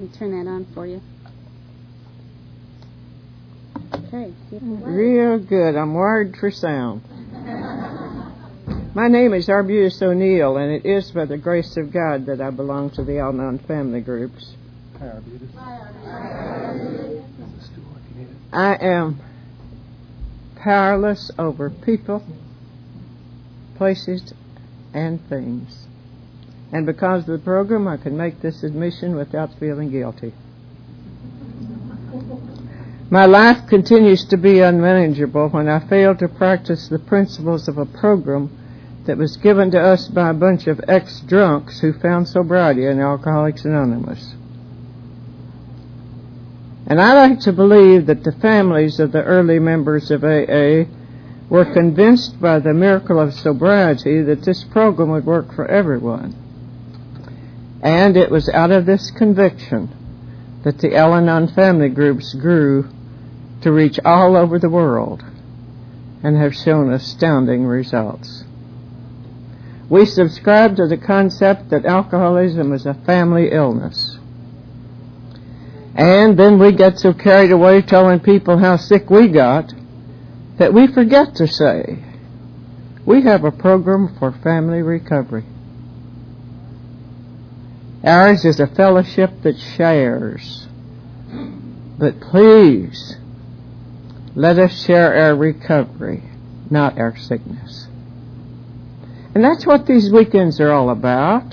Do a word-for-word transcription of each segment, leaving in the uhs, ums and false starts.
turn that on for you. Okay. Real good. I'm wired for sound. My name is Arbutus O'Neill, and it is by the grace of God that I belong to the Al-Anon family groups. Hi, Arbutus. I am powerless over people, places, and things. And because of the program, I can make this admission without feeling guilty. My life continues to be unmanageable when I fail to practice the principles of a program that was given to us by a bunch of ex-drunks who found sobriety in Alcoholics Anonymous. And I like to believe that the families of the early members of A A were convinced by the miracle of sobriety that this program would work for everyone. And it was out of this conviction that the Al-Anon family groups grew to reach all over the world and have shown astounding results. We subscribe to the concept that alcoholism is a family illness. And then we get so carried away telling people how sick we got that we forget to say, we have a program for family recovery. Ours is a fellowship that shares. But please, let us share our recovery, not our sickness. And that's what these weekends are all about.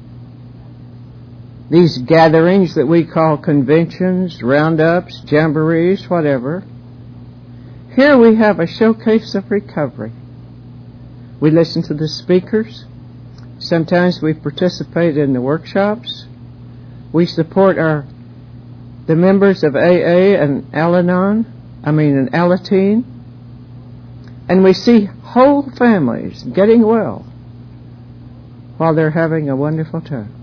These gatherings that we call conventions, roundups, jamborees, whatever. Here we have a showcase of recovery. We listen to the speakers. Sometimes we participate in the workshops. We support our the members of A A and Al-Anon, I mean an Alateen. And we see whole families getting well while they're having a wonderful time.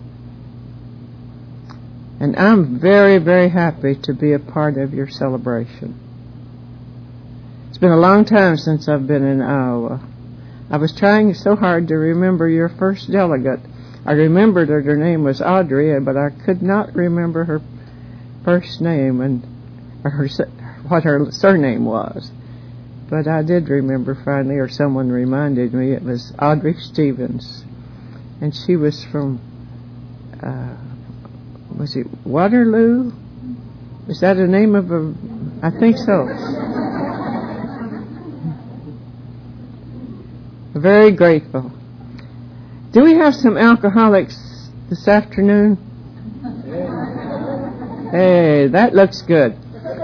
And I'm very, very happy to be a part of your celebration. It's been a long time since I've been in Iowa. I was trying so hard to remember your first delegate. I remembered that her name was Audrey, but I could not remember her first name and or her, what her surname was. But I did remember finally, or someone reminded me, it was Audrey Stevens. And she was from, uh, was it Waterloo? Is that the name of a, I think so. Very grateful. Do we have some alcoholics this afternoon? Hey, that looks good.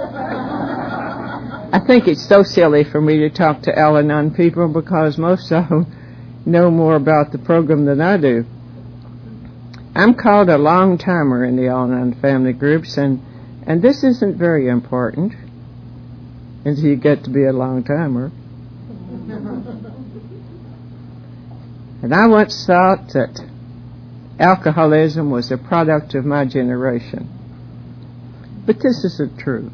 I think it's so silly for me to talk to Al-Anon people because most of them know more about the program than I do. I'm called a long-timer in the Al-Anon family groups, and, and this isn't very important until you get to be a long-timer. And I once thought that alcoholism was a product of my generation. But this isn't true.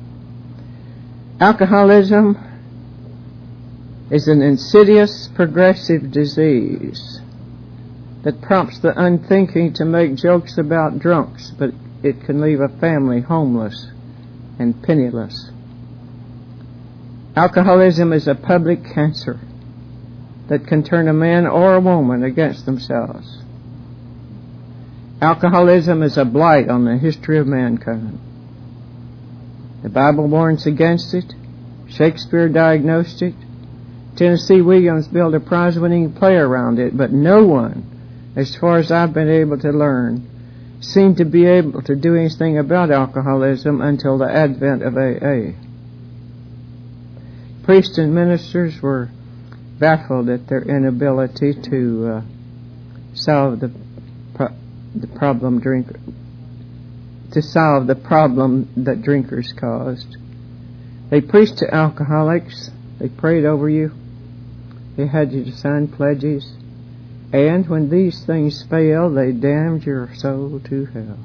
Alcoholism is an insidious, progressive disease that prompts the unthinking to make jokes about drunks, but it can leave a family homeless and penniless. Alcoholism is a public cancer that can turn a man or a woman against themselves. Alcoholism is a blight on the history of mankind. The Bible warns against it. Shakespeare diagnosed it. Tennessee Williams built a prize-winning play around it, but no one, as far as I've been able to learn, seemed to be able to do anything about alcoholism until the advent of A A. Priests and ministers were baffled at their inability to uh, solve the pro- the problem drink to solve the problem that drinkers caused. They preached to alcoholics. They prayed over you. They had you to sign pledges. And when these things failed, they damned your soul to hell.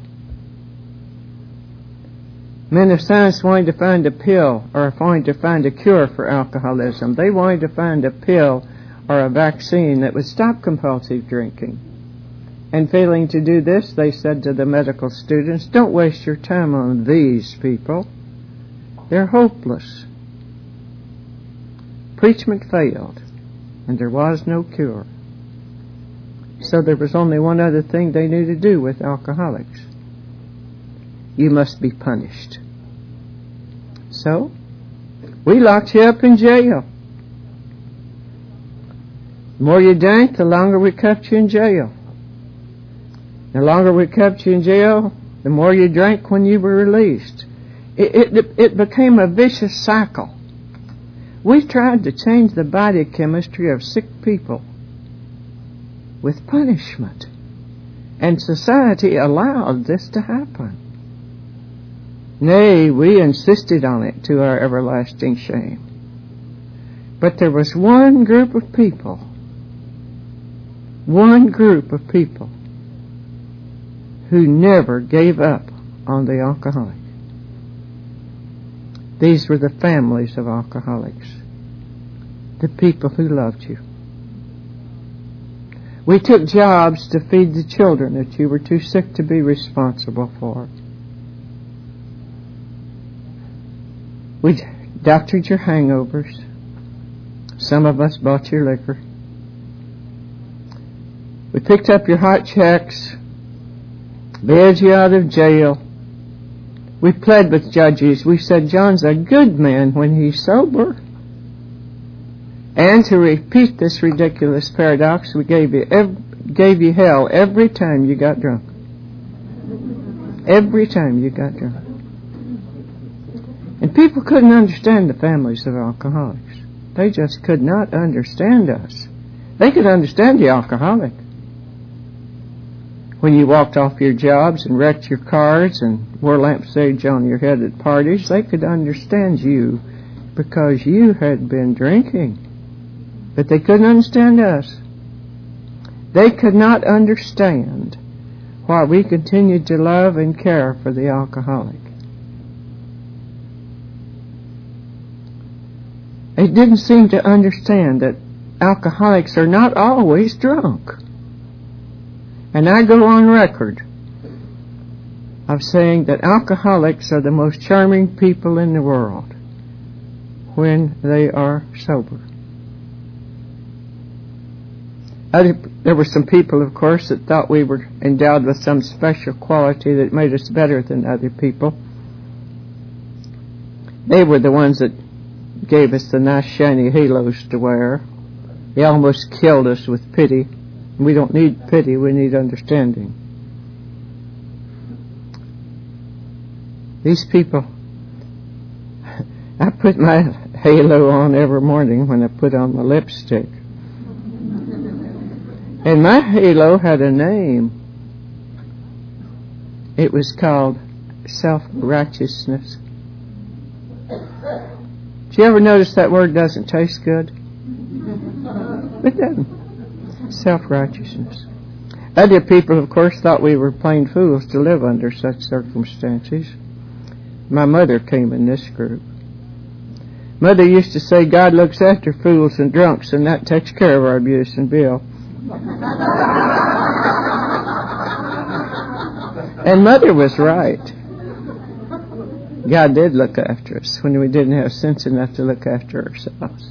Men of science wanted to find a pill or wanted to find a cure for alcoholism. They wanted to find a pill or a vaccine that would stop compulsive drinking. And failing to do this, they said to the medical students, "Don't waste your time on these people. They're hopeless." Preachment failed, and there was no cure. So there was only one other thing they knew to do with alcoholics. You must be punished. So, we locked you up in jail. The more you drank, the longer we kept you in jail. The longer we kept you in jail, the more you drank when you were released. It, it, it became a vicious cycle. We tried to change the body chemistry of sick people with punishment. And society allowed this to happen. Nay, we insisted on it to our everlasting shame. But there was one group of people, one group of people who never gave up on the alcoholic. These were the families of alcoholics, the people who loved you. We took jobs to feed the children that you were too sick to be responsible for. We doctored your hangovers. Some of us bought your liquor. We picked up your hot checks, bailed you out of jail. We pled with judges. We said, "John's a good man when he's sober." And to repeat this ridiculous paradox, we gave you ev- gave you hell every time you got drunk. Every time you got drunk. And people couldn't understand the families of alcoholics. They just could not understand us. They could understand the alcoholic. When you walked off your jobs and wrecked your cars and wore lampshades on your head at parties, they could understand you because you had been drinking. But they couldn't understand us. They could not understand why we continued to love and care for the alcoholic. They didn't seem to understand that alcoholics are not always drunk. And I go on record of saying that alcoholics are the most charming people in the world when they are sober. Other, there were some people, of course, that thought we were endowed with some special quality that made us better than other people. They were the ones that gave us the nice shiny halos to wear. They almost killed us with pity. We don't need pity, we need understanding. These people, I put my halo on every morning when I put on my lipstick. And my halo had a name. It was called self-righteousness. Did you ever notice that word doesn't taste good? It doesn't. Self-righteousness. Other people, of course, thought we were plain fools to live under such circumstances. My mother came in this group. Mother used to say, "God looks after fools and drunks, and that takes care of our abuse and bill." And Mother was right. God did look after us when we didn't have sense enough to look after ourselves.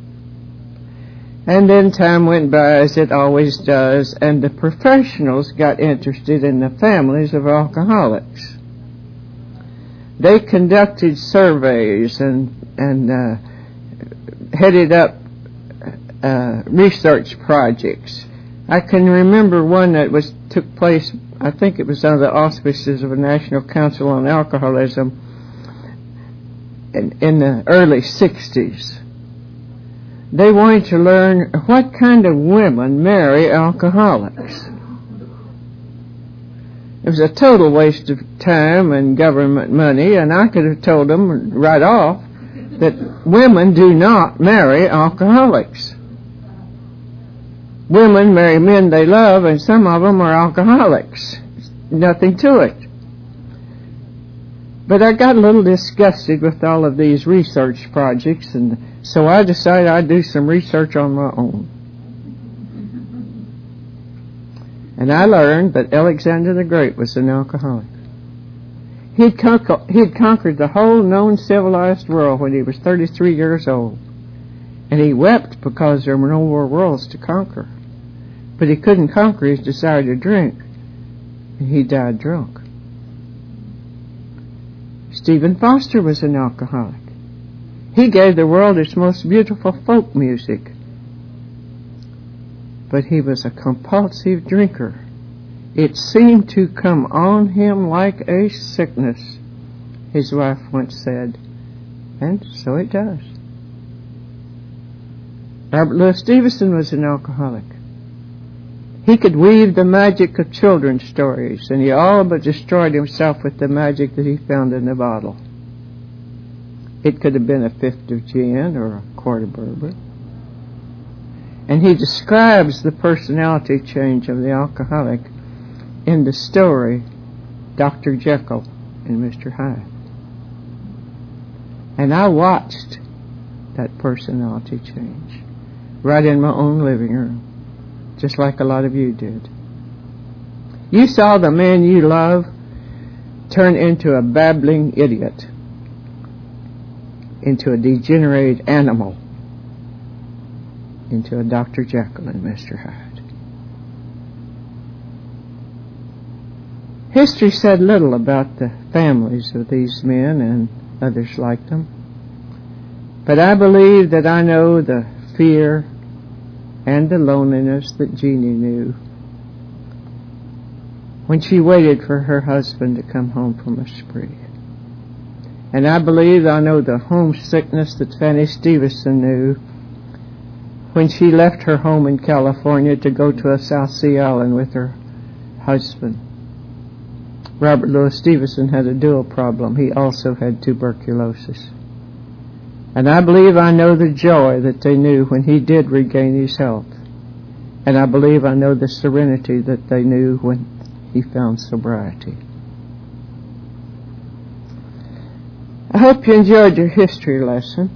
And then time went by, as it always does, and the professionals got interested in the families of alcoholics. They conducted surveys and, and uh, headed up uh, research projects. I can remember one that was took place, I think it was under the auspices of the National Council on Alcoholism in, in the early sixties. They wanted to learn what kind of women marry alcoholics. It was a total waste of time and government money, and I could have told them right off that women do not marry alcoholics. Women marry men they love, and some of them are alcoholics. Nothing to it. But I got a little disgusted with all of these research projects, and so I decided I'd do some research on my own. And I learned that Alexander the Great was an alcoholic. He'd, conquer, he'd conquered the whole known civilized world when he was thirty-three years old. And he wept because there were no more worlds to conquer. But he couldn't conquer his desire to drink. And he died drunk. Stephen Foster was an alcoholic. He gave the world its most beautiful folk music. But he was a compulsive drinker. It seemed to come on him like a sickness, his wife once said. And so it does. Robert Louis Stevenson was an alcoholic. He could weave the magic of children's stories, and he all but destroyed himself with the magic that he found in the bottle. It could have been a fifth of gin or a quart of bourbon. And he describes the personality change of the alcoholic in the story Doctor Jekyll and Mister Hyde. And I watched that personality change right in my own living room, just like a lot of you did. You saw the man you love turn into a babbling idiot, into a degenerate animal, into a Doctor Jekyll and Mister Hyde. History said little about the families of these men and others like them, but I believe that I know the fear and the loneliness that Jeannie knew when she waited for her husband to come home from a spree. And I believe I know the homesickness that Fanny Stevenson knew when she left her home in California to go to a South Sea island with her husband. Robert Louis Stevenson had a dual problem. He also had tuberculosis. And I believe I know the joy that they knew when he did regain his health. And I believe I know the serenity that they knew when he found sobriety. I hope you enjoyed your history lesson.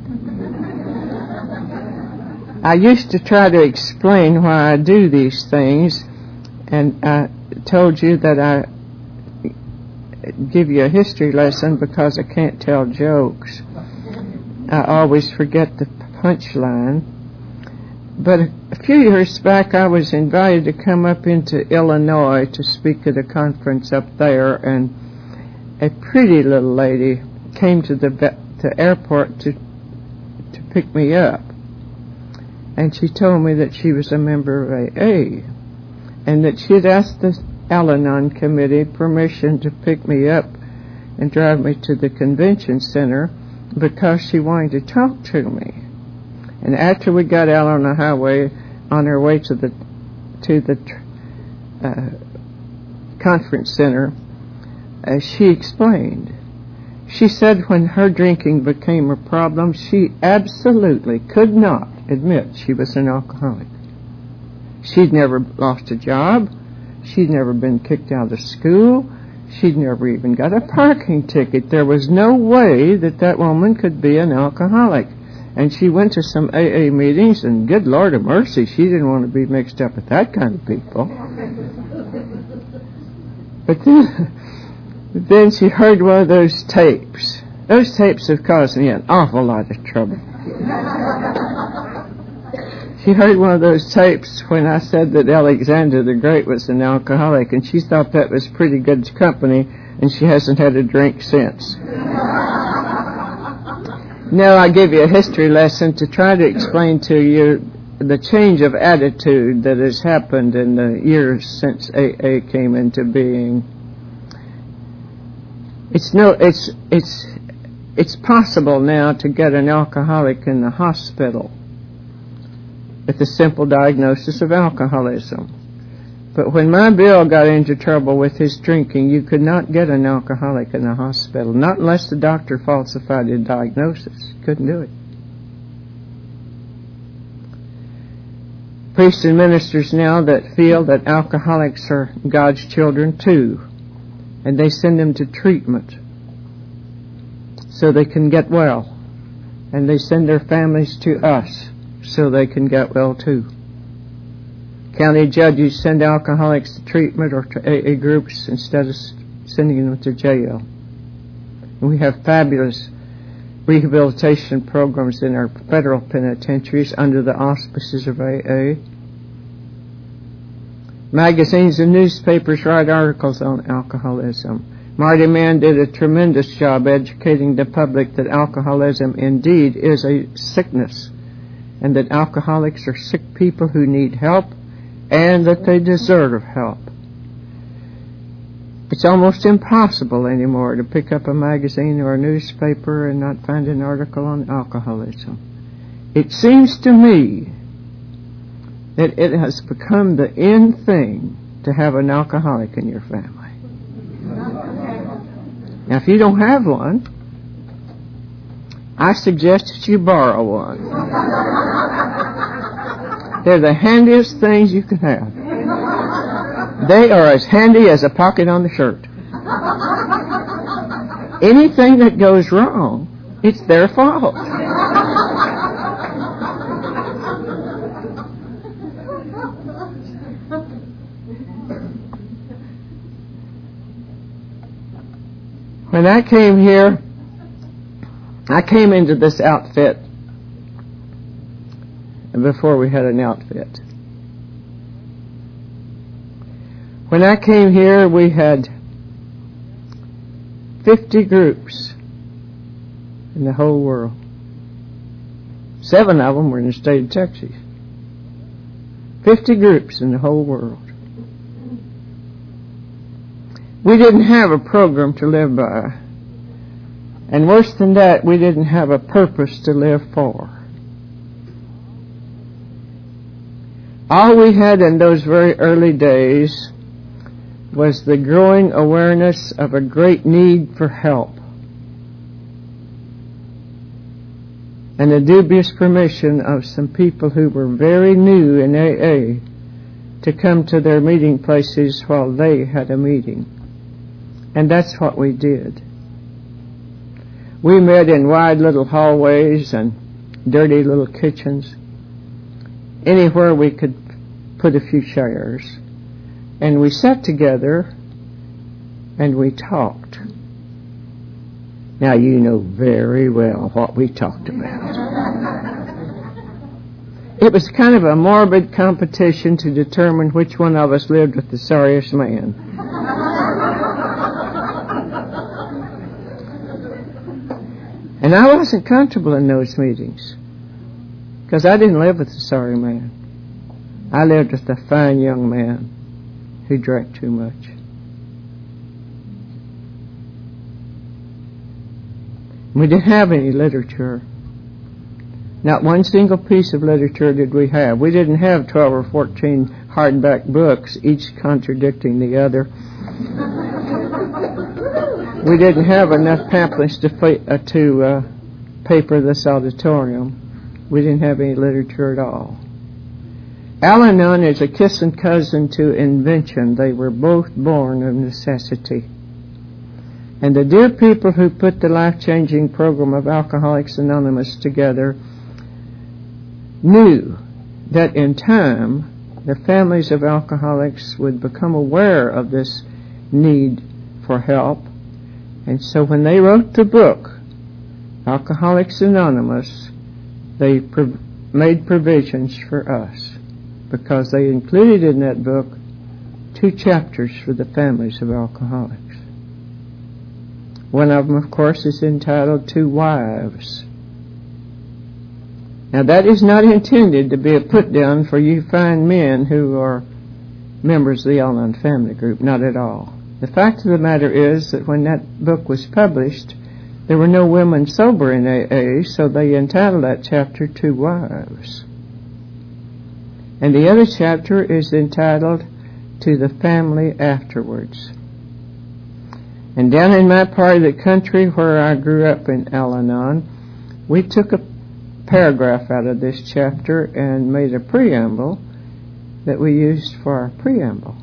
I used to try to explain why I do these things, and I told you that I give you a history lesson because I can't tell jokes. I always forget the punchline. But a few years back I was invited to come up into Illinois to speak at a conference up there, and a pretty little lady came to the, the airport to to pick me up. And she told me that she was a member of A A and that she had asked the Al-Anon committee permission to pick me up and drive me to the convention center because she wanted to talk to me. And after we got out on the highway on our way to the to the uh, conference center, uh, she explained. She said when her drinking became a problem, she absolutely could not admit she was an alcoholic. She'd never lost a job. She'd never been kicked out of school. She'd never even got a parking ticket. There was no way that that woman could be an alcoholic. And she went to some A A meetings, and good Lord of mercy, she didn't want to be mixed up with that kind of people. But then, then she heard one of those tapes. Those tapes have caused me an awful lot of trouble. She heard one of those tapes when I said that Alexander the Great was an alcoholic, and she thought that was pretty good company, and she hasn't had a drink since. Now I give you a history lesson to try to explain to you the change of attitude that has happened in the years since A A came into being. It's no, it's it's it's possible now to get an alcoholic in the hospital with a simple diagnosis of alcoholism. But when my Bill got into trouble with his drinking, you could not get an alcoholic in the hospital, not unless the doctor falsified his diagnosis. Couldn't do it. Priests and ministers now that feel that alcoholics are God's children too, and they send them to treatment so they can get well, and they send their families to us so they can get well too. County judges send alcoholics to treatment or to A A groups instead of sending them to jail. And we have fabulous rehabilitation programs in our federal penitentiaries under the auspices of A A. Magazines and newspapers write articles on alcoholism. Marty Mann did a tremendous job educating the public that alcoholism indeed is a sickness, and that alcoholics are sick people who need help and that they deserve help. It's almost impossible anymore to pick up a magazine or a newspaper and not find an article on alcoholism. It seems to me that it has become the in thing to have an alcoholic in your family. Now, if you don't have one, I suggest that you borrow one. They're the handiest things you can have. They are as handy as a pocket on the shirt. Anything that goes wrong, it's their fault. When I came here, I came into this outfit before we had an outfit. When I came here, we had fifty groups in the whole world. Seven of them were in the state of Texas. Fifty groups in the whole world. We didn't have a program to live by. And worse than that, we didn't have a purpose to live for. All we had in those very early days was the growing awareness of a great need for help, and the dubious permission of some people who were very new in A A to come to their meeting places while they had a meeting. And that's what we did. We met in wide little hallways and dirty little kitchens, anywhere we could put a few chairs. And we sat together and we talked. Now you know very well what we talked about. It was kind of a morbid competition to determine which one of us lived with the sorriest man. And I wasn't comfortable in those meetings because I didn't live with a sorry man. I lived with a fine young man who drank too much. We didn't have any literature. Not one single piece of literature did we have. We didn't have twelve or fourteen hardback books, each contradicting the other. We didn't have enough pamphlets to, fa- uh, to uh, paper this auditorium. We didn't have any literature at all. Al-Anon is a kissing cousin to invention. They were both born of necessity. And the dear people who put the life-changing program of Alcoholics Anonymous together knew that in time the families of alcoholics would become aware of this need for help. And so when they wrote the book, Alcoholics Anonymous, they prov- made provisions for us, because they included in that book two chapters for the families of alcoholics. One of them, of course, is entitled Two Wives. Now, that is not intended to be a put-down for you fine men who are members of the Al-Anon family group, not at all. The fact of the matter is that when that book was published, there were no women sober in A A, so they entitled that chapter Two Wives. And the other chapter is entitled To the Family Afterwards. And down in my part of the country where I grew up in Al-Anon, we took a paragraph out of this chapter and made a preamble that we used for our preamble.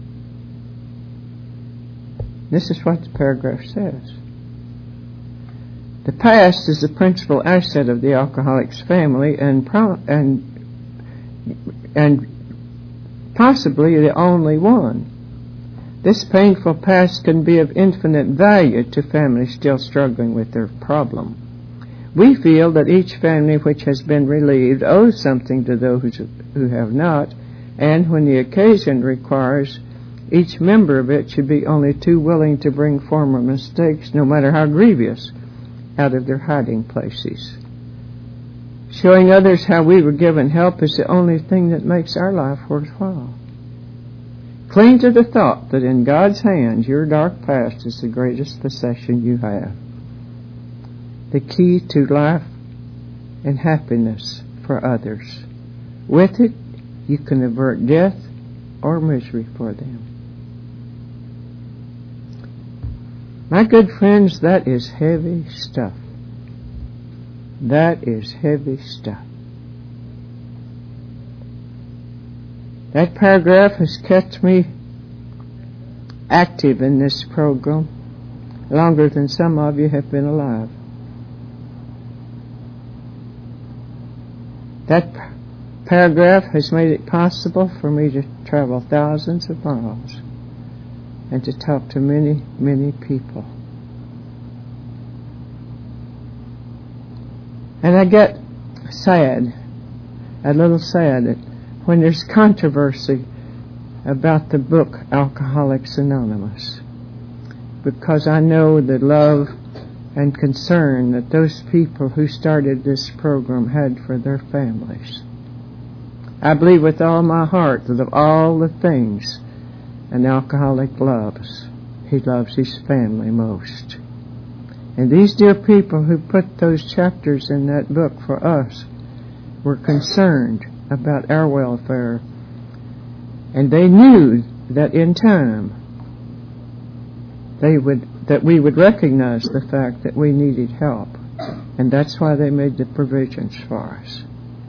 This is what the paragraph says. The past is the principal asset of the alcoholic's family and pro- and and possibly the only one. This painful past can be of infinite value to families still struggling with their problem. We feel that each family which has been relieved owes something to those who have not, and when the occasion requires, each member of it should be only too willing to bring former mistakes, no matter how grievous, out of their hiding places. Showing others how we were given help is the only thing that makes our life worthwhile. Cling to the thought that in God's hands your dark past is the greatest possession you have, the key to life and happiness for others. With it, you can avert death or misery for them. My good friends, that is heavy stuff. That is heavy stuff. That paragraph has kept me active in this program longer than some of you have been alive. That p- paragraph has made it possible for me to travel thousands of miles and to talk to many, many people. And I get sad, a little sad, that when there's controversy about the book Alcoholics Anonymous, because I know the love and concern that those people who started this program had for their families. I believe with all my heart that of all the things an alcoholic loves, he loves his family most. And these dear people who put those chapters in that book for us were concerned about our welfare, and they knew that in time they would that we would recognize the fact that we needed help, and that's why they made the provisions for us.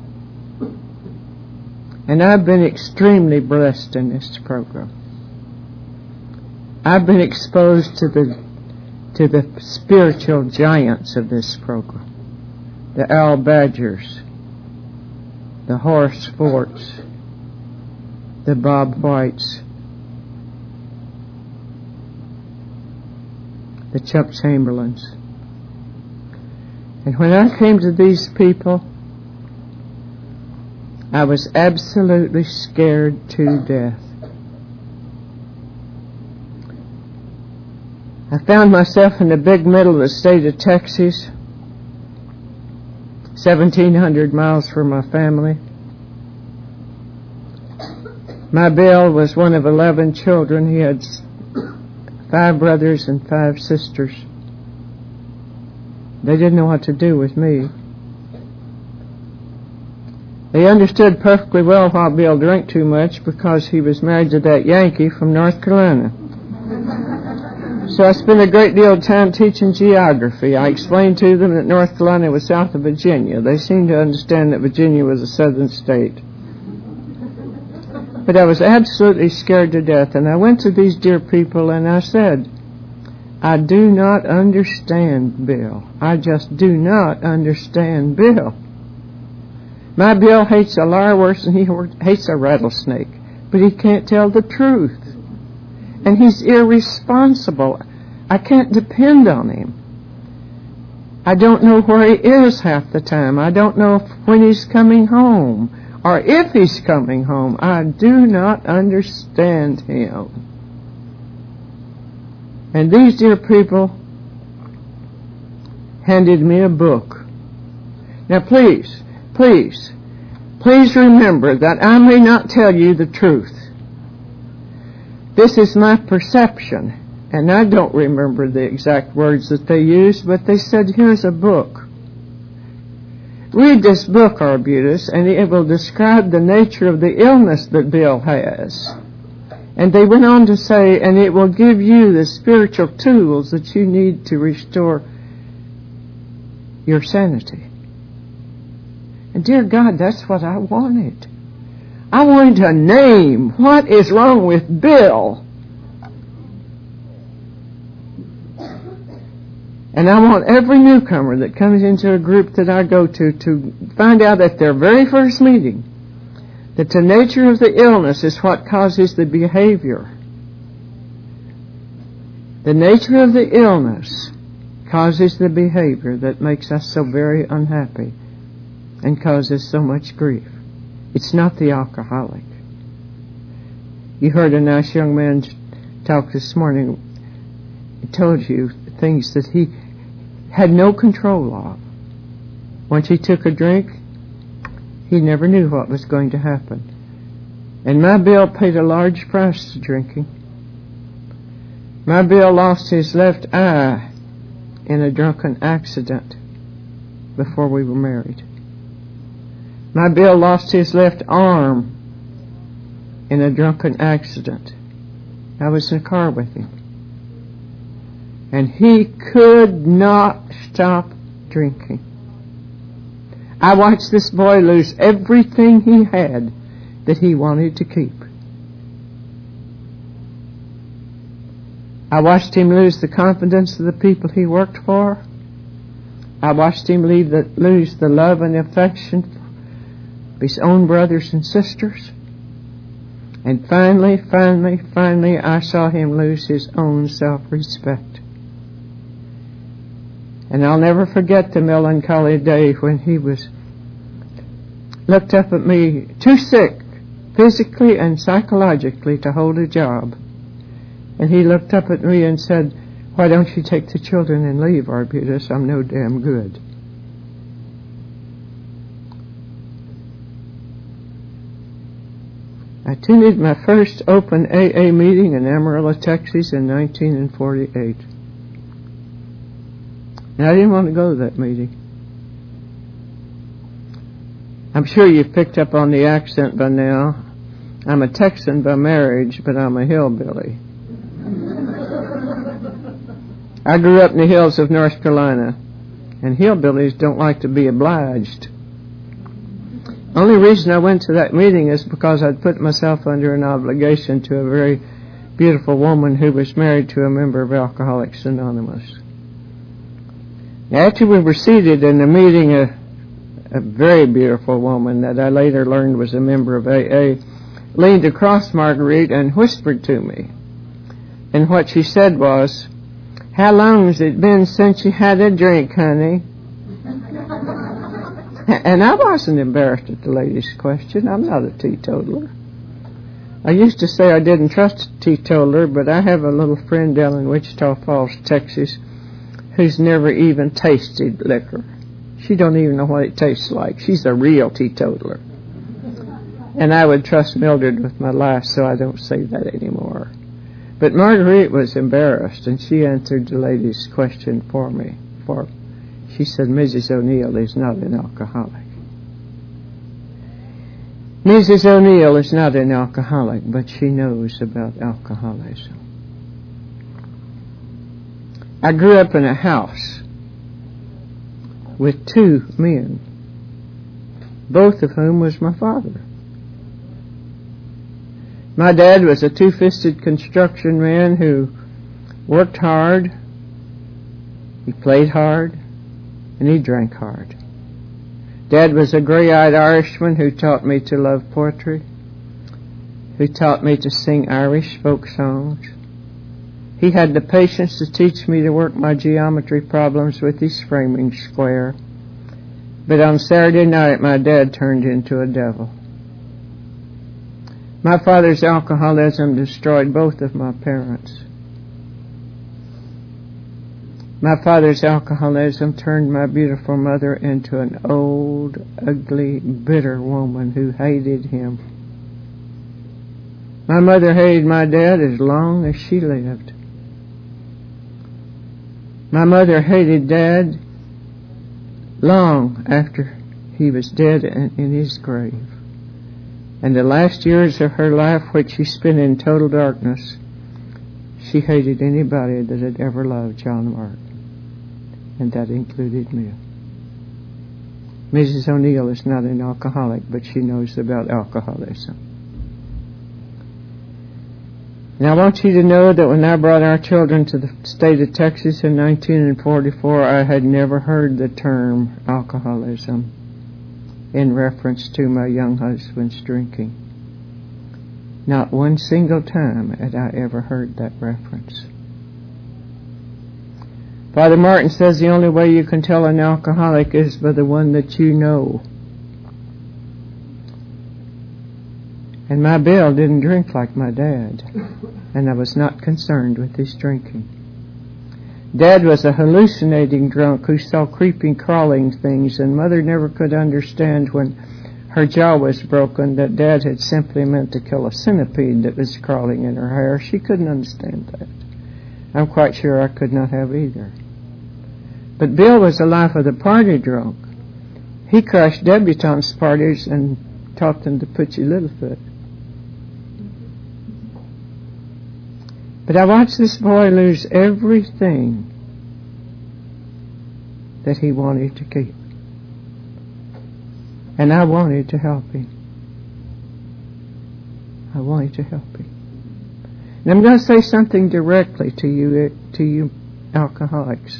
And I've been extremely blessed in this program. I've been exposed to the to the spiritual giants of this program, the Al Badgers, the Horace Forts, the Bob Whites, the Chuck Chamberlains. And when I came to these people, I was absolutely scared to death. I found myself in the big middle of the state of Texas, seventeen hundred miles from my family. My Bill was one of eleven children. He had five brothers and five sisters. They didn't know what to do with me. They understood perfectly well why Bill drank too much, because he was married to that Yankee from North Carolina. So I spent a great deal of time teaching geography. I explained to them that North Carolina was south of Virginia. They seemed to understand that Virginia was a southern state. But I was absolutely scared to death, and I went to these dear people and I said, I do not understand Bill. I just do not understand Bill. My Bill hates a liar worse than he hates a rattlesnake, but he can't tell the truth. And he's irresponsible. I can't depend on him. I don't know where he is half the time. I don't know when he's coming home, or if he's coming home. I do not understand him. And these dear people handed me a book. Now please, please, please remember that I may not tell you the truth. This is my perception, and I don't remember the exact words that they used, but they said, here's a book. Read this book, Arbutus, and it will describe the nature of the illness that Bill has. And they went on to say, and it will give you the spiritual tools that you need to restore your sanity. And dear God, that's what I wanted. I wanted to name what is wrong with Bill. And I want every newcomer that comes into a group that I go to to find out at their very first meeting That the nature of the illness is what causes the behavior. The nature of the illness causes the behavior that makes us so very unhappy and causes so much grief. It's not the alcoholic. You heard a nice young man talk this morning. He told you things that he had no control of. Once he took a drink, he never knew what was going to happen. And my Bill paid a large price to drinking. My Bill lost his left eye in a drunken accident before we were married. My Bill lost his left arm in a drunken accident. I was in a car with him. And he could not stop drinking. I watched this boy lose everything he had that he wanted to keep. I watched him lose the confidence of the people he worked for. I watched him leave the, lose the love and affection of his own brothers and sisters. And finally, finally, finally, I saw him lose his own self-respect. And I'll never forget the melancholy day when he was looked up at me, too sick, physically and psychologically, to hold a job. And he looked up at me and said, "Why don't you take the children and leave, Arbutus? I'm no damn good." I attended my first open A A meeting in Amarillo, Texas in nineteen forty-eight. And I didn't want to go to that meeting. I'm sure you've picked up on the accent by now. I'm a Texan by marriage, but I'm a hillbilly. I grew up in the hills of North Carolina, and hillbillies don't like to be obliged. Only reason I went to that meeting is because I'd put myself under an obligation to a very beautiful woman who was married to a member of Alcoholics Anonymous. After we were seated in the meeting, a, a very beautiful woman that I later learned was a member of A A leaned across Marguerite and whispered to me. And what she said was, "How long's it been since you had a drink, honey?" And I wasn't embarrassed at the lady's question. I'm not a teetotaler. I used to say I didn't trust a teetotaler, but I have a little friend down in Wichita Falls, Texas, who's never even tasted liquor. She don't even know what it tastes like. She's a real teetotaler. And I would trust Mildred with my life, so I don't say that anymore. But Marguerite was embarrassed, and she answered the lady's question for me. For she said, "Missus O'Neill is not an alcoholic." Missus O'Neill is not an alcoholic, but she knows about alcoholism. I grew up in a house with two men, both of whom was my father. My dad was a two-fisted construction man who worked hard, he played hard, and he drank hard. Dad was a gray-eyed Irishman who taught me to love poetry, who taught me to sing Irish folk songs. He had the patience to teach me to work my geometry problems with his framing square. But on Saturday night, my dad turned into a devil. My father's alcoholism destroyed both of my parents. My father's alcoholism turned my beautiful mother into an old, ugly, bitter woman who hated him. My mother hated my dad as long as she lived. My mother hated Dad long after he was dead and in his grave. And the last years of her life, which she spent in total darkness, she hated anybody that had ever loved John Mark. And that included me. Missus O'Neill is not an alcoholic, but she knows about alcoholism. And I want you to know that when I brought our children to the state of Texas in nineteen forty-four, I had never heard the term alcoholism. in reference to my young husband's drinking. Not one single time had I ever heard that reference. Father Martin says the only way you can tell an alcoholic is by the one that you know. And my Bill didn't drink like my dad, and I was not concerned with his drinking. Dad was a hallucinating drunk who saw creeping, crawling things, and Mother never could understand when her jaw was broken that Dad had simply meant to kill a centipede that was crawling in her hair. She couldn't understand that. I'm quite sure I could not have either. But Bill was a life of the party drunk. He crashed debutantes' parties and taught them to put you Littlefoot. But I watched this boy lose everything that he wanted to keep. And I wanted to help him. I wanted to help him. And I'm going to say something directly to you, to you alcoholics.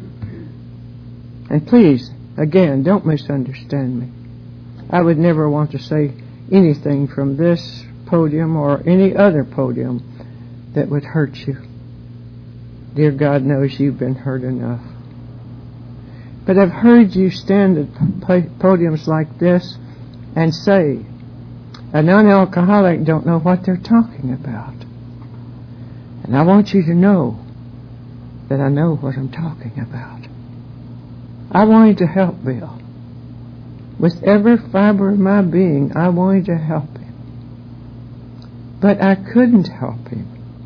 And please, again, don't misunderstand me. I would never want to say anything from this podium or any other podium that would hurt you. Dear God knows you've been hurt enough. But I've heard you stand at podiums like this and say, a non-alcoholic don't know what they're talking about. And I want you to know that I know what I'm talking about. I wanted to help Bill. With every fiber of my being, I wanted to help him. But I couldn't help him.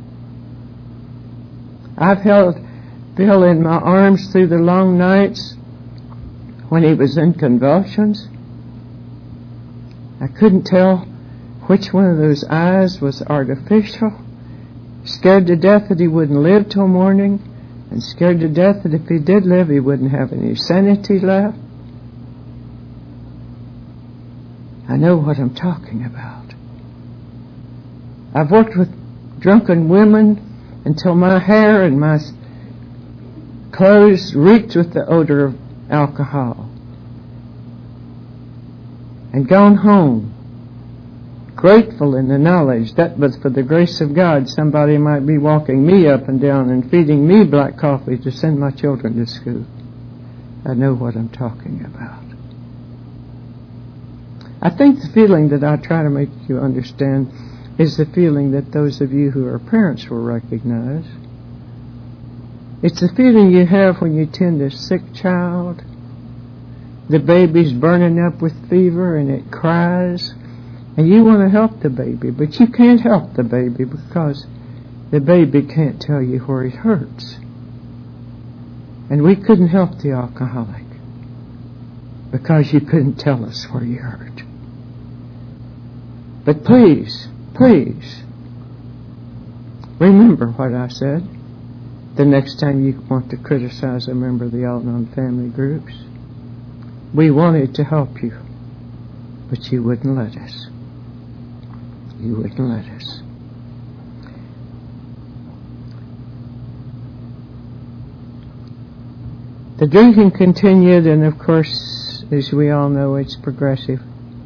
I've held Bill in my arms through the long nights when he was in convulsions. I couldn't tell which one of those eyes was artificial, scared to death that he wouldn't live till morning, and scared to death that if he did live, he wouldn't have any sanity left. I know what I'm talking about. I've worked with drunken women until my hair and my clothes reeked with the odor of alcohol. And gone home, grateful in the knowledge that but for the grace of God, somebody might be walking me up and down and feeding me black coffee to send my children to school. I know what I'm talking about. I think the feeling that I try to make you understand is the feeling that those of you who are parents will recognize. It's the feeling you have when you tend a sick child. The baby's burning up with fever and it cries, and you want to help the baby, but you can't help the baby because the baby can't tell you where it hurts. And we couldn't help the alcoholic because you couldn't tell us where you hurt. But please, please, remember what I said the next time you want to criticize a member of the Al-Anon family groups. We wanted to help you, but you wouldn't let us. You wouldn't let us. The drinking continued, and of course, as we all know, it's progressive.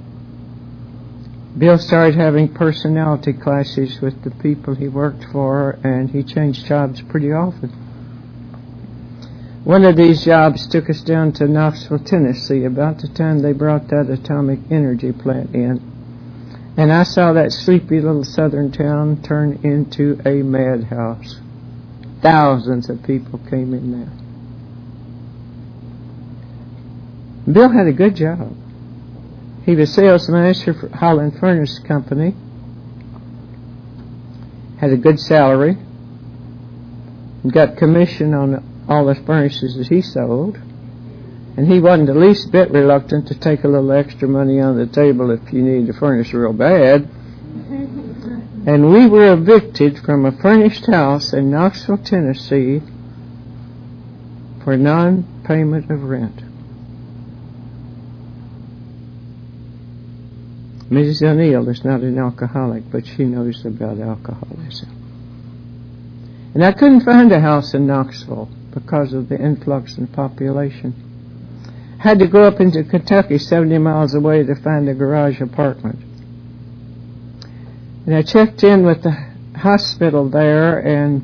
Bill started having personality clashes with the people he worked for, and he changed jobs pretty often. One of these jobs took us down to Knoxville, Tennessee, about the time they brought that atomic energy plant in. And I saw that sleepy little southern town turn into a madhouse. Thousands of people came in there. Bill had a good job. He was sales manager for Holland Furnace Company, had a good salary, and got commission on all the furnaces that he sold, and he wasn't the least bit reluctant to take a little extra money on the table if you needed a furnace real bad. And we were evicted from a furnished house in Knoxville, Tennessee for non-payment of rent. Missus O'Neill is not an alcoholic, but she knows about alcoholism. And I couldn't find a house in Knoxville because of the influx in population. had to go up into Kentucky seventy miles away to find a garage apartment. And I checked in with the hospital there and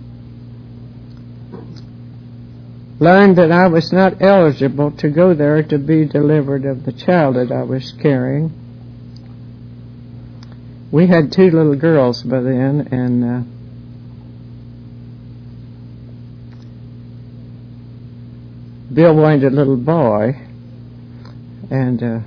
learned that I was not eligible to go there to be delivered of the child that I was carrying. We had two little girls by then, and uh, Bill wanted a little boy, and uh,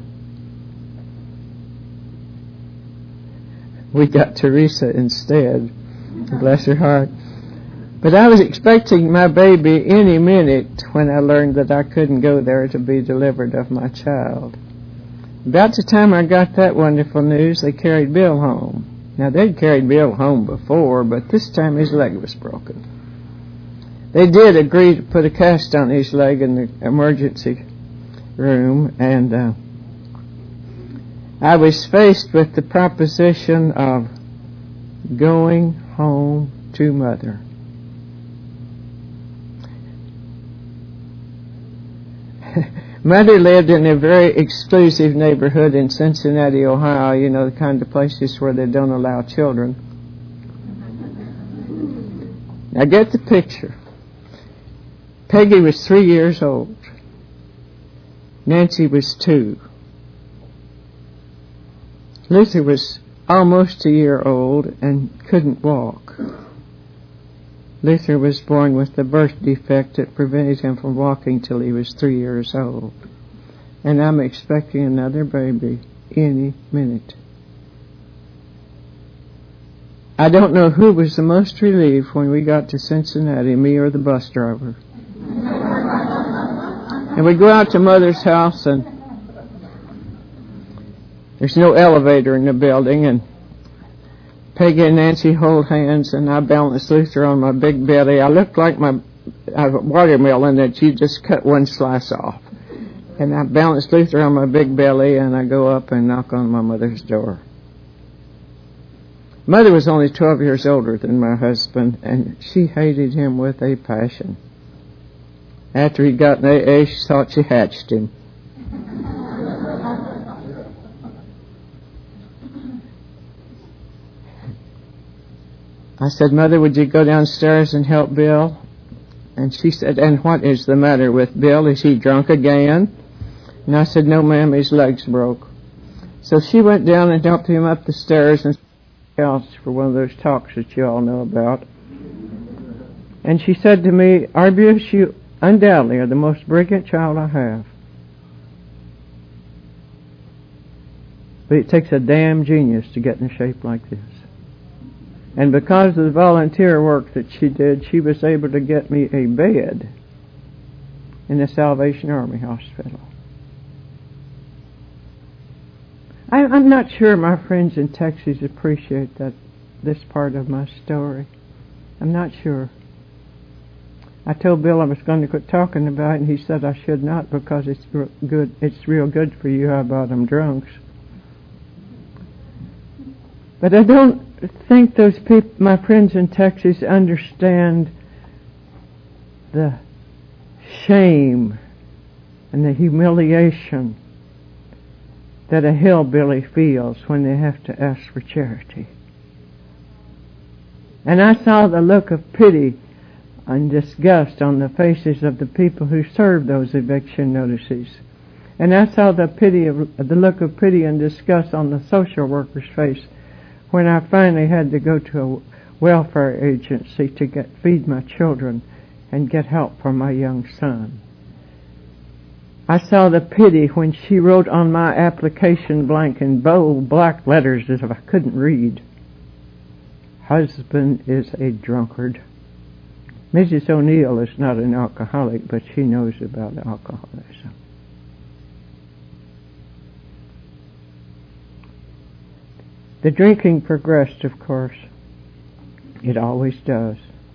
we got Teresa instead, bless her heart. But I was expecting my baby any minute when I learned that I couldn't go there to be delivered of my child. About the time I got that wonderful news, they carried Bill home. Now, they'd carried Bill home before, but this time his leg was broken. They did agree to put a cast on his leg in the emergency room, and uh, I was faced with the proposition of going home to Mother. Mother lived in a very exclusive neighborhood in Cincinnati, Ohio, you know, the kind of places where they don't allow children. Now get the picture. Peggy was three years old. Nancy was two. Luther was almost a year old and couldn't walk. Luther was born with a birth defect that prevented him from walking till he was three years old. And I'm expecting another baby any minute. I don't know who was the most relieved when we got to Cincinnati, me or the bus driver. And we go out to Mother's house, and there's no elevator in the building, and Peggy and Nancy hold hands, and I balance Luther on my big belly. I look like my a watermelon that you just cut one slice off. And I balance Luther on my big belly, and I go up and knock on my mother's door. Mother was only twelve years older than my husband, and she hated him with a passion. After he got an A A, she thought she hatched him. I said, Mother, would you go downstairs and help Bill? And she said, and what is the matter with Bill? Is he drunk again? And I said, no, ma'am, his legs broke. So she went down and helped him up the stairs and else for one of those talks that you all know about. And she said to me, Arbius, you undoubtedly are the most brilliant child I have. But it takes a damn genius to get in shape like this. And because of the volunteer work that she did, she was able to get me a bed in the Salvation Army Hospital. I, I'm not sure my friends in Texas appreciate that this part of my story. I'm not sure. I told Bill I was going to quit talking about it, and he said I should not because it's real good. It's real good for you. How about them drunks? But I don't think those people, my friends in Texas, understand the shame and the humiliation that a hillbilly feels when they have to ask for charity. And I saw the look of pity and disgust on the faces of the people who served those eviction notices. And I saw the pity of, the look of pity and disgust on the social worker's face when I finally had to go to a welfare agency to get feed my children and get help for my young son. I saw the pity when she wrote on my application blank in bold black letters as if I couldn't read, husband is a drunkard. Missus O'Neill is not an alcoholic, but she knows about alcoholism. The drinking progressed, of course. It always does.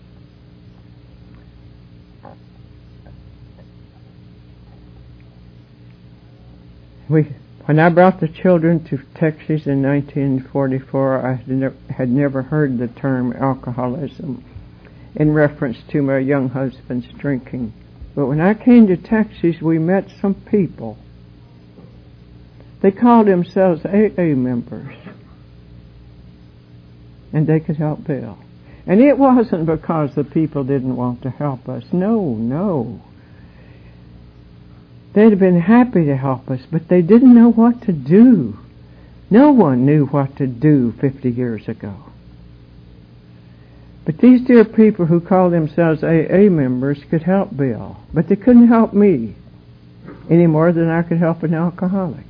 We, when I brought the children to Texas in nineteen forty-four, I had, ne- had never heard the term alcoholism in reference to my young husband's drinking. But when I came to Texas, we met some people. They called themselves A A members. And they could help Bill. And it wasn't because the people didn't want to help us. No, no. They'd have been happy to help us, but they didn't know what to do. No one knew what to do fifty years ago. But these dear people who called themselves A A members could help Bill, but they couldn't help me any more than I could help an alcoholic.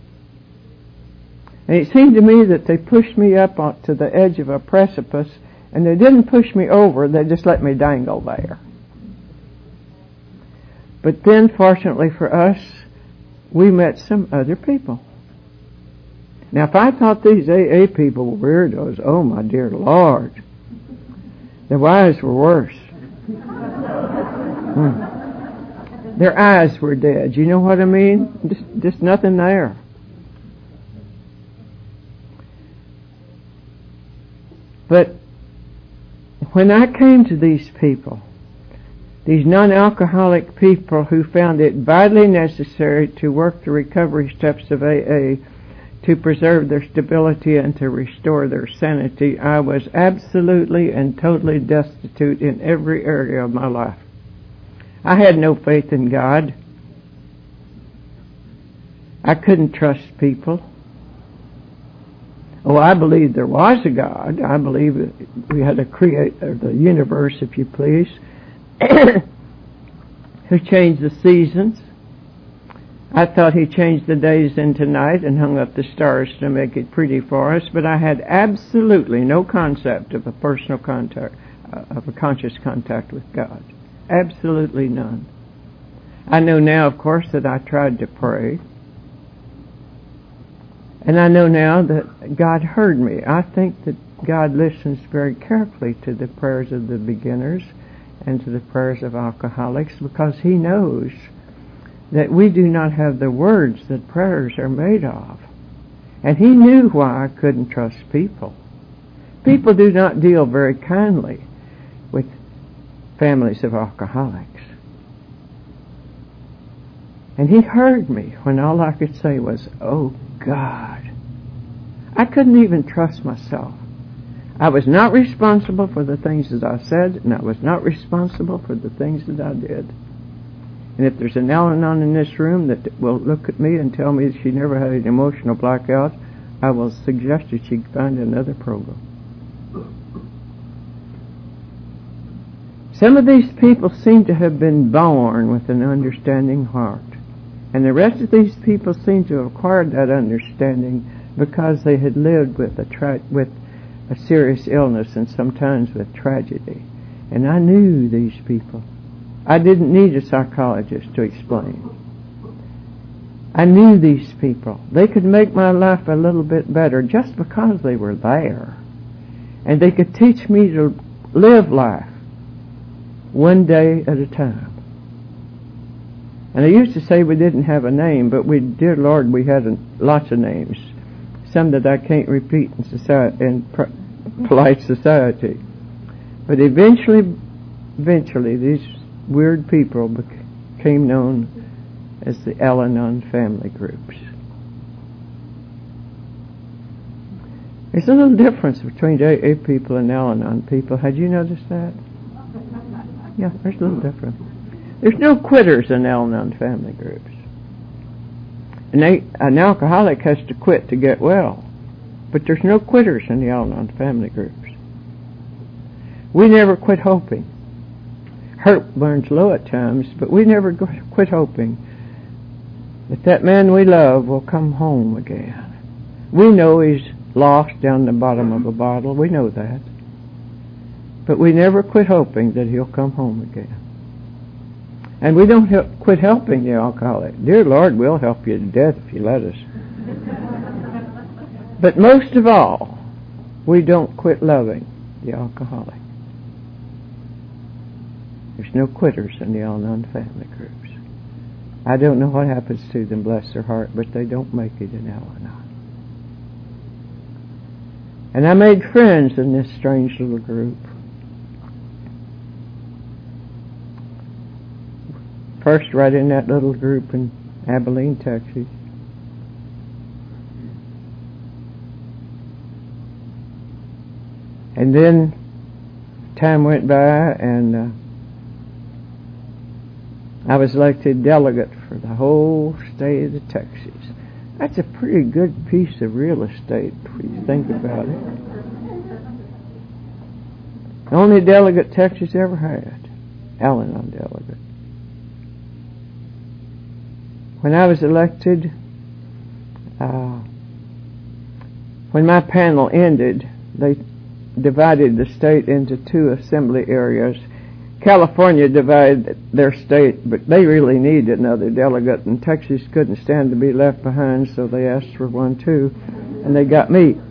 And it seemed to me that they pushed me up to the edge of a precipice, and they didn't push me over, they just let me dangle there. But then, fortunately for us, we met some other people. Now, if I thought these A A people were weirdos, oh my dear Lord, their wives were worse. Hmm. Their eyes were dead. You know what I mean? Just, just nothing there. But when I came to these people, these non-alcoholic people who found it vitally necessary to work the recovery steps of A A to preserve their stability and to restore their sanity, I was absolutely and totally destitute in every area of my life. I had no faith in God. I couldn't trust people. Oh, I believed there was a God. I believe we had a creator, the universe, if you please, who changed the seasons. I thought he changed the days into night and hung up the stars to make it pretty for us, but I had absolutely no concept of a personal contact, uh, of a conscious contact with God. Absolutely none. I know now, of course, that I tried to pray. And I know now that God heard me. I think that God listens very carefully to the prayers of the beginners and to the prayers of alcoholics, because he knows that we do not have the words that prayers are made of. And he knew why I couldn't trust people. People do not deal very kindly with families of alcoholics. And he heard me when all I could say was, oh God. I couldn't even trust myself. I was not responsible for the things that I said, and I was not responsible for the things that I did. And if there's an Al-Anon in this room that will look at me and tell me that she never had an emotional blackout, I will suggest that she find another program. Some of these people seem to have been born with an understanding heart. And the rest of these people seem to have acquired that understanding because they had lived with a tra- with a serious illness and sometimes with tragedy. And I knew these people. I didn't need a psychologist to explain. I knew these people. They could make my life a little bit better just because they were there. And they could teach me to live life one day at a time. And I used to say we didn't have a name, but we, dear Lord, we had a, lots of names. Some that I can't repeat in society, in pr- polite society. But eventually, eventually, these weird people became known as the Al-Anon family groups. There's a little difference between A A people and Al-Anon people. Had you noticed that? Yeah, there's a little difference. There's no quitters in Al-Anon family groups. An, a, an alcoholic has to quit to get well, but there's no quitters in the Al-Anon family groups. We never quit hoping. Hope burns low at times, but we never quit hoping that that man we love will come home again. We know he's lost down the bottom of a bottle. We know that. But we never quit hoping that he'll come home again. And we don't help, quit helping the alcoholic. Dear Lord, we'll help you to death if you let us. But most of all, we don't quit loving the alcoholic. There's no quitters in the Al-Anon family groups. I don't know what happens to them, bless their heart, but they don't make it in Al-Anon. And I made friends in this strange little group. First right in that little group in Abilene, Texas. And then time went by, and uh, I was elected delegate for the whole state of Texas. That's a pretty good piece of real estate when you think about it. The only delegate Texas ever had, Al-Anon delegate. When I was elected, uh, when my panel ended, they divided the state into two assembly areas. California divided their state, but they really needed another delegate, and Texas couldn't stand to be left behind, so they asked for one too, and they got me.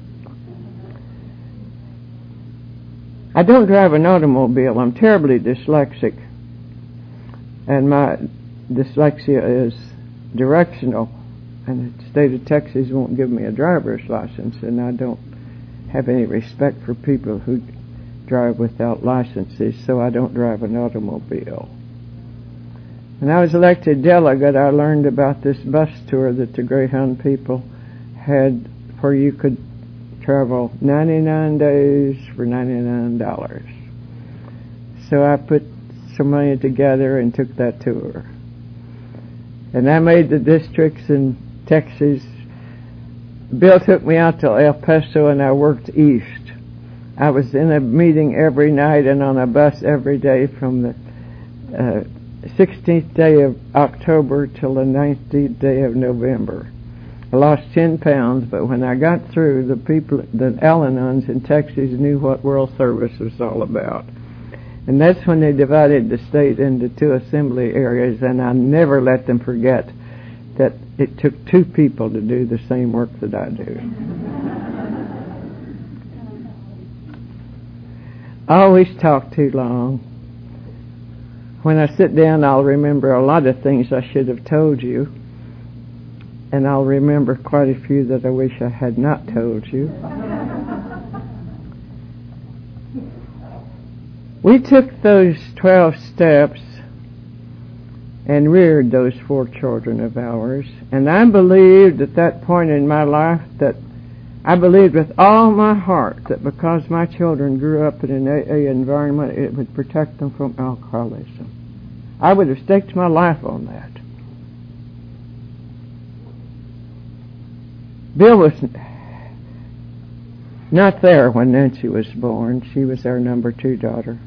I don't drive an automobile. I'm terribly dyslexic, and my dyslexia is directional, and the state of Texas won't give me a driver's license, and I don't have any respect for people who drive without licenses, so I don't drive an automobile. When I was elected delegate, I learned about this bus tour that the Greyhound people had, where you could travel ninety-nine days for ninety-nine dollars. So I put some money together and took that tour. And I made the districts in Texas. Bill took me out to El Paso, and I worked east. I was in a meeting every night and on a bus every day from the uh, sixteenth day of October till the nineteenth day of November. I lost ten pounds, but when I got through, the people, the Al-Anons in Texas knew what World Service was all about. And that's when they divided the state into two assembly areas, and I never let them forget that it took two people to do the same work that I do. I always talk too long. When I sit down, I'll remember a lot of things I should have told you, and I'll remember quite a few that I wish I had not told you. We took those twelve steps and reared those four children of ours, and I believed at that point in my life that I believed with all my heart that because my children grew up in an A A environment, it would protect them from alcoholism. I would have staked my life on that. Bill was not there when Nancy was born. She was our number two daughter.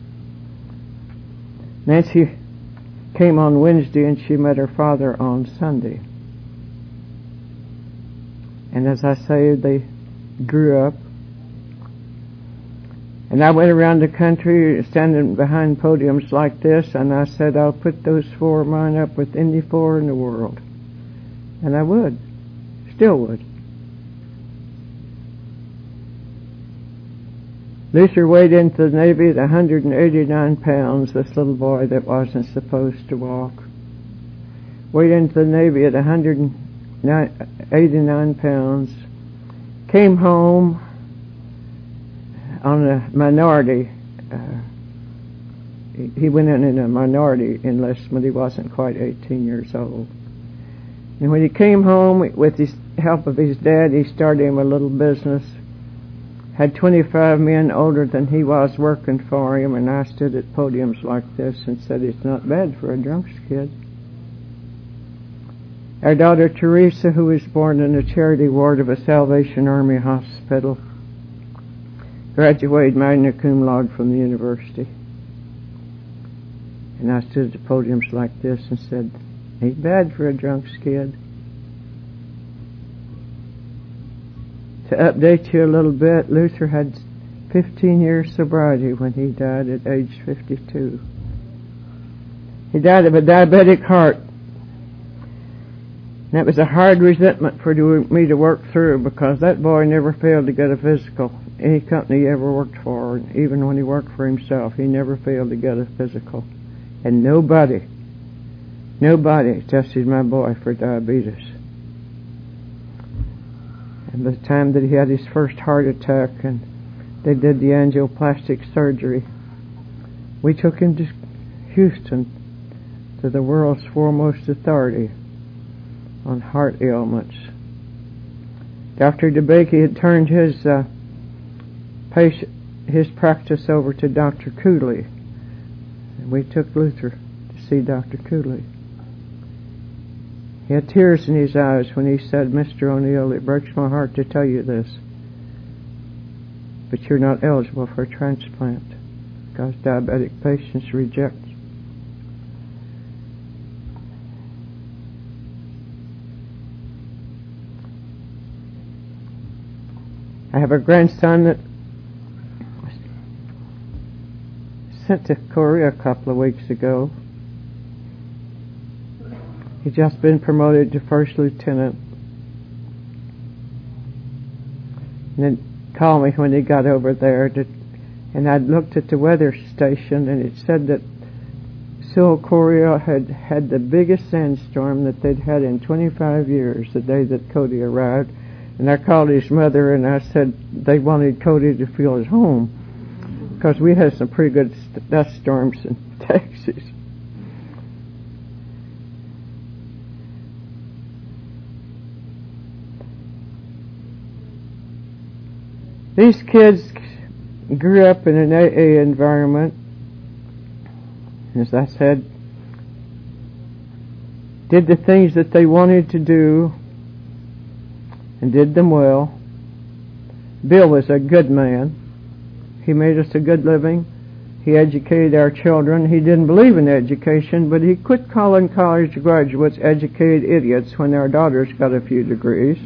Nancy came on Wednesday, and she met her father on Sunday. And as I say, they grew up. And I went around the country standing behind podiums like this, and I said, I'll put those four of mine up with any four in the world. And I would. Still would. Luther weighed into the Navy at one hundred eighty-nine pounds, this little boy that wasn't supposed to walk. Weighed into the Navy at one hundred eighty-nine pounds. Came home on a minority. Uh, he went in in a minority enlistment. He wasn't quite eighteen years old. And when he came home, with the help of his dad, he started him a little business. Had twenty-five men older than he was working for him, and I stood at podiums like this and said, it's not bad for a drunk's kid. Our daughter Teresa, who was born in a charity ward of a Salvation Army hospital, graduated magna cum laude from the university. And I stood at podiums like this and said, ain't bad for a drunk's kid. To update you a little bit, Luther had fifteen years sobriety when he died at age fifty-two. He died of a diabetic heart. And that was a hard resentment for me to work through, because that boy never failed to get a physical. Any company he ever worked for, even when he worked for himself, he never failed to get a physical. And nobody, nobody tested my boy for diabetes. And by the time that he had his first heart attack and they did the angioplastic surgery, we took him to Houston to the world's foremost authority on heart ailments. Doctor DeBakey had turned his uh, patient, his practice over to Doctor Cooley, and we took Luther to see Doctor Cooley. He had tears in his eyes when he said, "Mister O'Neill, it breaks my heart to tell you this, but you're not eligible for a transplant because diabetic patients reject." I have a grandson that was sent to Korea a couple of weeks ago. He'd just been promoted to first lieutenant. And then called me when he got over there, to, and I'd looked at the weather station, and it said that Seoul, Korea had had the biggest sandstorm that they'd had in twenty-five years the day that Cody arrived. And I called his mother, and I said they wanted Cody to feel at home because we had some pretty good st- dust storms in Texas. These kids grew up in an A A environment, as I said, did the things that they wanted to do and did them well. Bill was a good man. He made us a good living. He educated our children. He didn't believe in education, but he quit calling college graduates educated idiots when our daughters got a few degrees.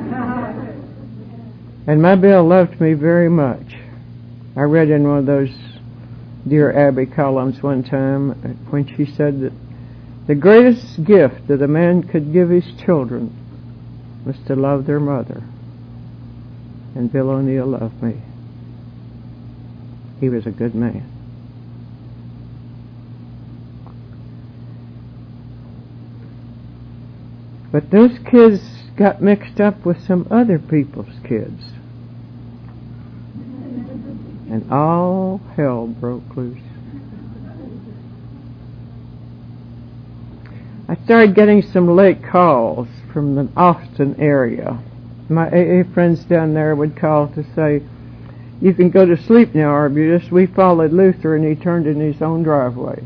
And my Bill loved me very much. I read in one of those Dear Abby columns one time when she said that the greatest gift that a man could give his children was to love their mother. And Bill O'Neill loved me. He was a good man. But those kids got mixed up with some other people's kids. And all hell broke loose. I started getting some late calls from the Austin area. My A A friends down there would call to say, "You can go to sleep now, Arbutus. We followed Luther and he turned in his own driveway."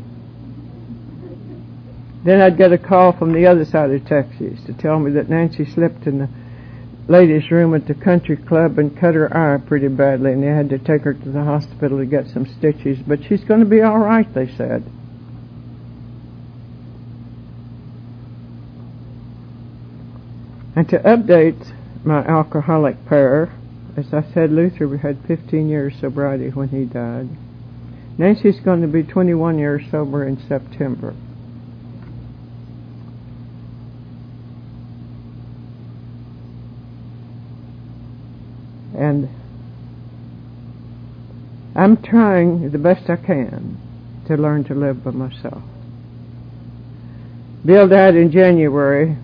Then I'd get a call from the other side of Texas to tell me that Nancy slipped in the ladies' room at the country club and cut her eye pretty badly, and they had to take her to the hospital to get some stitches. But she's going to be all right, they said. And to update my alcoholic pair, as I said, Luther had fifteen years sobriety when he died. Nancy's going to be twenty-one years sober in September. And I'm trying the best I can to learn to live by myself. Bill died in January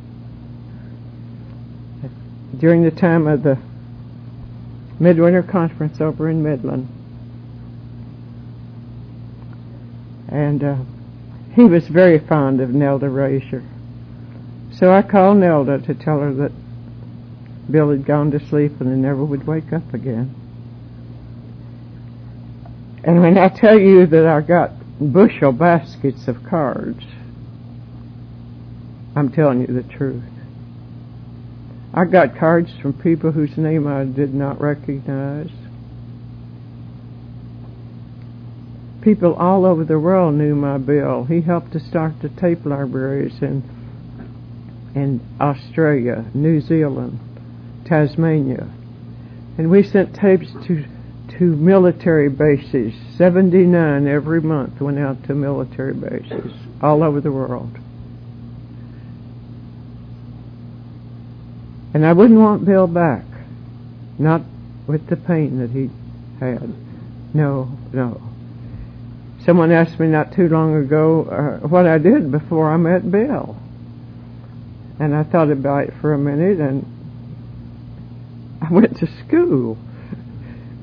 during the time of the Midwinter Conference over in Midland. And uh, he was very fond of Nelda Razier. So I called Nelda to tell her that Bill had gone to sleep and never would wake up again. And when I tell you that I got bushel baskets of cards, I'm telling you the truth. I got cards from people whose name I did not recognize. People all over the world knew my Bill. He helped to start the tape libraries in, in Australia, New Zealand, Tasmania. And we sent tapes to to military bases. seventy-nine every month went out to military bases all over the world. And I wouldn't want Bill back. Not with the pain that he had. No, no. Someone asked me not too long ago uh, what I did before I met Bill. And I thought about it for a minute, and I went to school.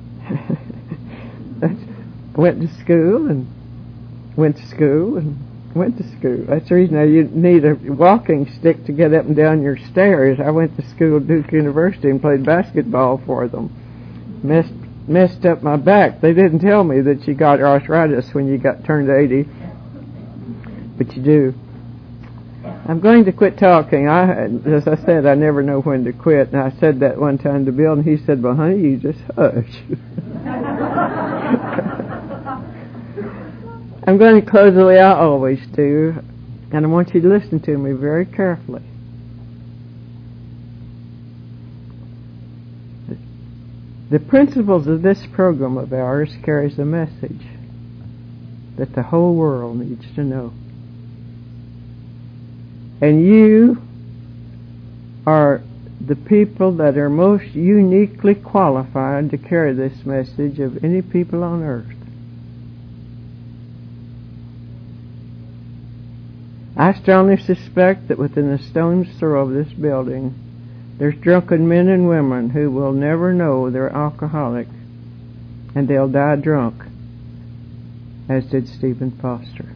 I went to school and went to school and went to school. That's the reason you need a walking stick to get up and down your stairs. I went to school at Duke University and played basketball for them. Messed, messed up my back. They didn't tell me that you got arthritis when you got turned eighty, but you do. I'm going to quit talking. I, as I said, I never know when to quit, and I said that one time to Bill, and he said, well, honey, you just hush. I'm going to close the way I always do, and I want you to listen to me very carefully. The principles of this program of ours carries a message that the whole world needs to know. And you are the people that are most uniquely qualified to carry this message of any people on earth. I strongly suspect that within a stone's throw of this building, there's drunken men and women who will never know they're alcoholic, and they'll die drunk, as did Stephen Foster.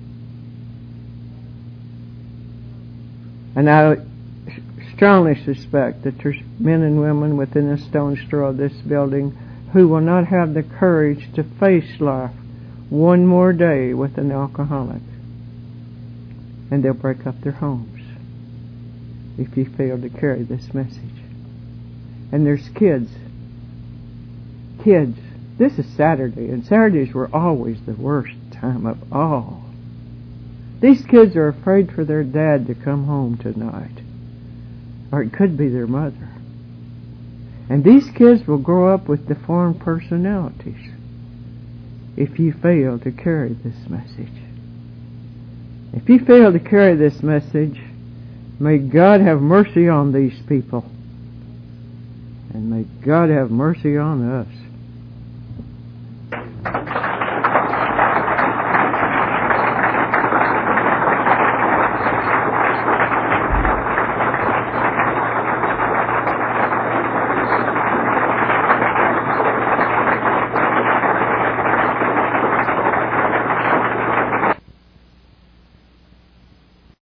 And I strongly suspect that there's men and women within a stone's throw of this building who will not have the courage to face life one more day with an alcoholic. And they'll break up their homes if you fail to carry this message. And there's kids. Kids. This is Saturday, and Saturdays were always the worst time of all. These kids are afraid for their dad to come home tonight. Or it could be their mother. And these kids will grow up with deformed personalities if you fail to carry this message. If you fail to carry this message, may God have mercy on these people. And may God have mercy on us.